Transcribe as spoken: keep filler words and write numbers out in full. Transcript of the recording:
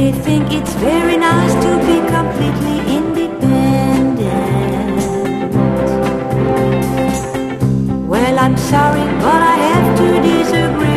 They think it's very nice to be completely independent. Well, I'm sorry, but I have to disagree.